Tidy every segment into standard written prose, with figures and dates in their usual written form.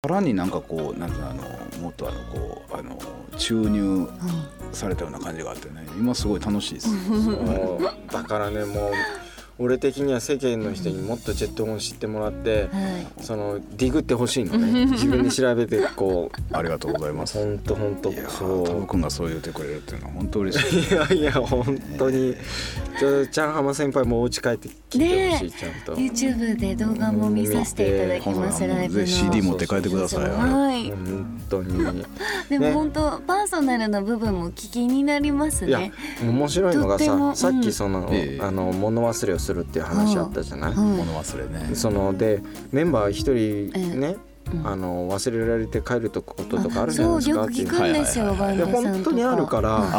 さらになんかこうなんてもっと注入されたような感じがあってね、今すごい楽しいですそうだからね、もう俺的には世間の人にもっとジェットホン知ってもらって、そのディグってほしいのね。自分で調べてこうありがとうございます。 本当いやー、タブ君がそう言ってくれるっていうのは本当嬉しい。 いや本当にちゃんはま先輩もお家帰ってきてほしい、ちゃんと YouTube で動画も見させていただきます。ライブの CD 持って帰ってください。 はい、 本当にでも本当、パーソナルな部分も聞きになりますね。 いや面白いのがさっきその、物忘れをするっていう話あったじゃない、 物忘れね。 そのでメンバー一人ね、忘れられて帰ることとかあるじゃないですか。 そうよく聞くんですよ、バンドさんとか。 本当にあるから、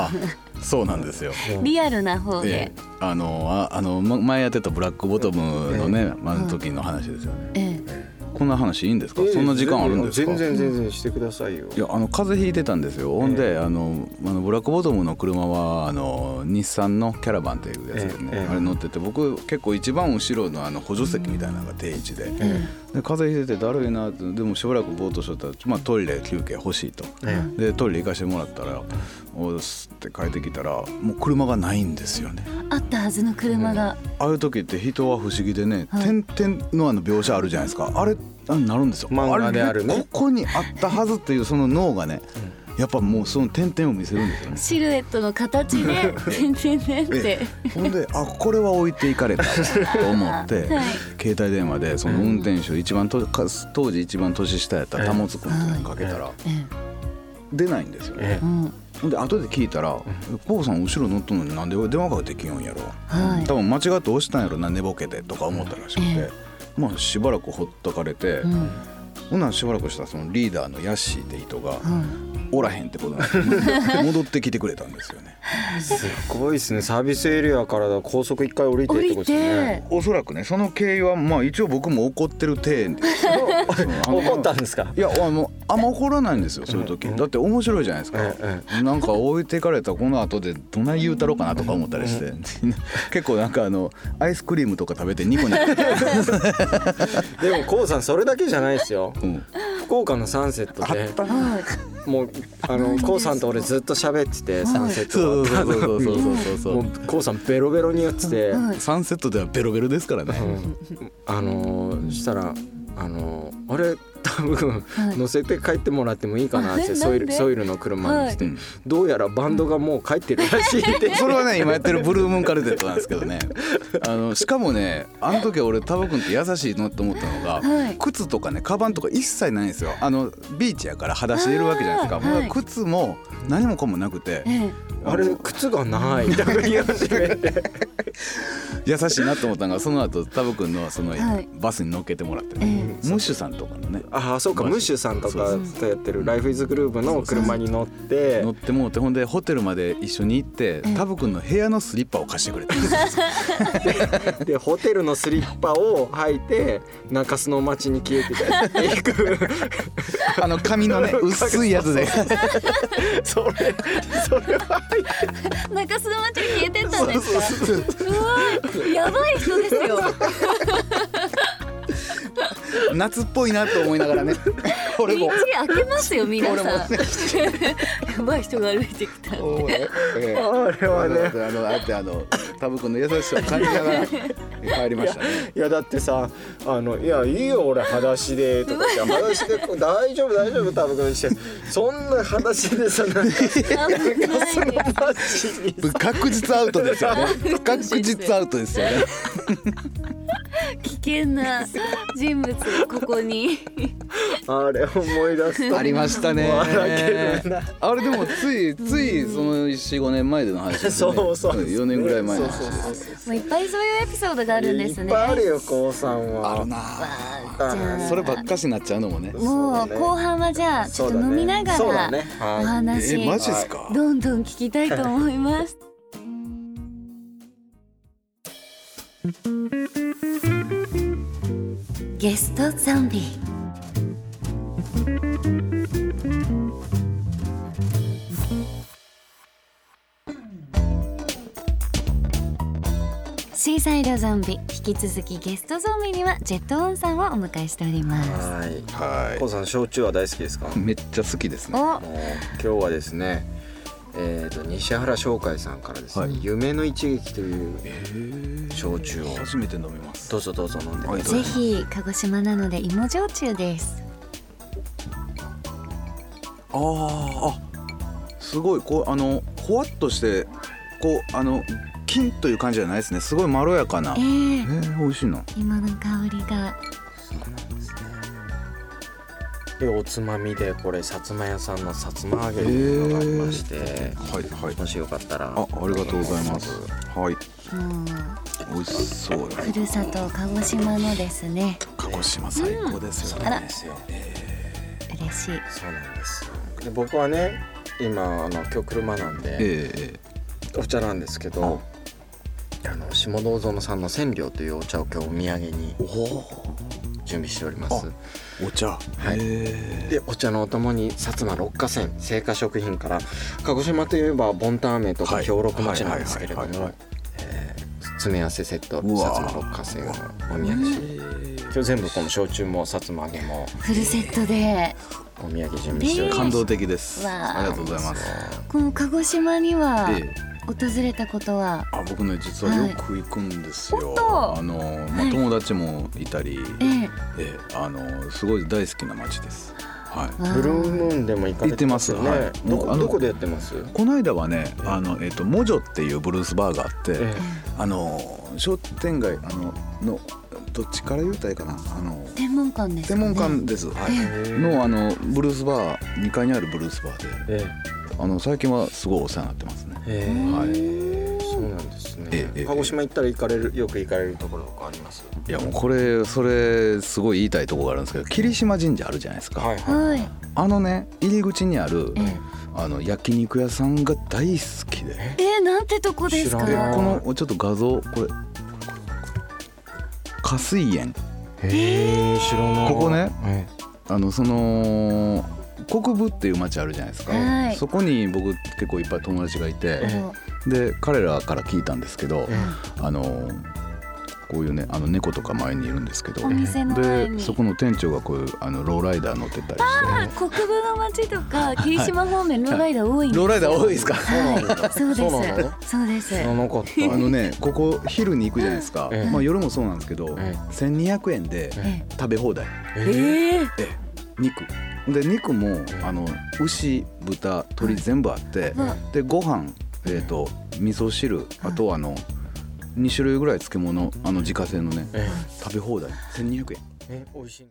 そうなんですよ。 リアルな方で、 前やってたブラックボトムのね、時の話ですよね。こんな話いいんですか？そんな時間あるんですか？ 全然してくださいよ。 いや風邪ひいてたんですよ。ほんでブラックボトムの車は日産のキャラバンっていうやつでね、あれ乗ってて、僕結構一番後ろの補助席みたいなのが定位置で、で風邪ひいててだるいなって、でもしばらくぼーっとしとったら、トイレ休憩欲しいと、でトイレ行かしてもらったら、おすって帰ってきたらもう車がないんですよね。 あったはずの車が、 ああいう時って人は不思議でね、点々の描写あるじゃないですか。あれなるんですよ。 漫画であるね。 ここにあったはずっていうその脳がね、やっぱもうその点々を見せるんですよね。 シルエットの形で点々ねってほんでこれは置いていかれたと思って、携帯電話でその運転手一番当時一番年下やった保津君っていうのにかけたら出ないんですよね。ほんで後で聞いたら、ポーさん後ろ乗っとんのになんで電話かけてきよんやろ、多分間違って押したんやろな、寝ぼけてとか思ったらしくて、しばらくほったかれて、ほんならしばらくしたらそのリーダーのヤッシーって人がおらへんってことなんで戻ってきてくれたんですよね。 すごいですね。サービスエリアからだ高速一回降りてってことですね。 おそらくね、その経緯は一応僕も怒ってる体ですけど怒ったんですか？ いやあんま怒らないんですよ、そういう時。だって面白いじゃないですか。なんか置いていかれたこの後でどない言うたろうかなとか思ったりして結構なんかアイスクリームとか食べてニコニコでもコウさんそれだけじゃないですよ、福岡のサンセットでもうコウさんと俺ずっと喋ってて、サンセットそうもうコウさんベロベロに言ってて、 サンセットではベロベロですからね。 したらあれ多分乗せて帰ってもらってもいいかなってソイルの車にして、どうやらバンドがもう帰ってるらしいってそれはね今やってるブルームーンカルテットなんですけどねしかもねあの時俺タバ君って優しいなと思ったのが、靴とかねカバンとか一切ないんですよ。ビーチやから裸足でいるわけじゃないですか。もう靴も何もかもなくて、 あれ靴がないみたいな言い始めて優しいなと思ったのが、その後タバ君のそのバスに乗っけてもらってね、ムッシュさんとかのね、 そうか、ムッシュさんとかとやってるライフイズグルーヴの車に乗ってもうて、ほんでホテルまで一緒に行ってタブ君の部屋のスリッパを貸してくれたんですでホテルのスリッパを履いて中洲の街に消えていく紙のね薄いやつでそれは中洲の街に消えてったんですか？うわやばい人ですよ夏っぽいなと思いながらね俺も道開けますよ皆さんやばい人が歩いてきたってあれはねタブ君の優しさを感じながら帰りましたね。 いやだってさいやいいよ俺裸足でとかって裸足で大丈夫タブ君してそんな裸足でさなんかその街に確実アウトですよね確実アウトですよね危険な人物がここにあれ思い出すとありましたね。あれでもついその 4,5 年前での話ですね。 そう 4年ぐらい前の話です。 もういっぱいそういうエピソードがあるんですね。 いっぱいあるよコウさんは。 あるな。そればっかしになっちゃうのもね。 もう後半はじゃあちょっと飲みながらお話マジですか？ どんどん聞きたいと思います。ゲストゾンビ。 シーサイドゾンビ、引き続きゲストゾンビにはジェットオンさんをお迎えしております。 はい。コウさん焼酎は大好きですか？ めっちゃ好きですね。 もう今日はですね、西原商会さんからですね、夢の一撃という焼酎を初めて飲みます。 どうぞどうぞ飲んでくださぜい。 ひ鹿児島なので芋焼酎です。 すごいこうほわっとしてこう金という感じじゃないですね。すごいまろやかな。美味しいな。 今の香りが。 そうなんですね。でおつまみでこれ薩摩屋さんの薩摩揚げというのがありまして、もしよかったら。 ありがとうございます。はい。美味しそう。 ふるさと鹿児島のですね。 鹿児島最高ですよね。 嬉しい。 そうなんですよ。で僕はね今今日車なんで、お茶なんですけど、下道園さんの千両というお茶を今日お土産に準備しております。 お茶。 でお茶のお供に薩摩六花仙製菓食品から、鹿児島といえばボンタン飴とか兵六餅なんですけれども、詰め合わせセット薩摩六花仙をお土産し、今日全部この焼酎も薩摩揚げもフルセットでお土産準備しております。 感動的です。ありがとうございます。 この鹿児島には訪れたことは？ 僕ね実はよく行くんですよ。友達もいたり、すごい大好きな街です。 ブルームーンでも行かれてますよね。どこでやってます？ この間はねモジョっていうブルースバーがあって、商店街のどっちから言うたらいいかな、 天文館ですかね。 天文館です。のブルースバー2階にあるブルースバーで、最近はすごいお世話になってますね。 そうなんですね。鹿児島行ったらよく行かれるところとかあります？ いやもうそれすごい言いたいところがあるんですけど、霧島神社あるじゃないですか。入り口にある焼肉屋さんが大好きで。 なんてとこですか？ このちょっと画像これ花水園。 知らない。 ここね、その国分っていう町あるじゃないですか。そこに僕結構いっぱい友達がいて、で彼らから聞いたんですけど、こういうね猫とか前にいるんですけど、でそこの店長がこういうローライダー乗ってたりして。 国分の町とか霧島方面ローライダー多いんです。 ローライダー多いですか？ そうです。そうです。 ここ昼に行くじゃないですか。夜もそうなんですけど、1200円で食べ放題。肉も牛、豚、鶏全部あって、でご飯、味噌汁、あと2種類ぐらい漬物自家製のね、食べ放題1200円。 美味しい。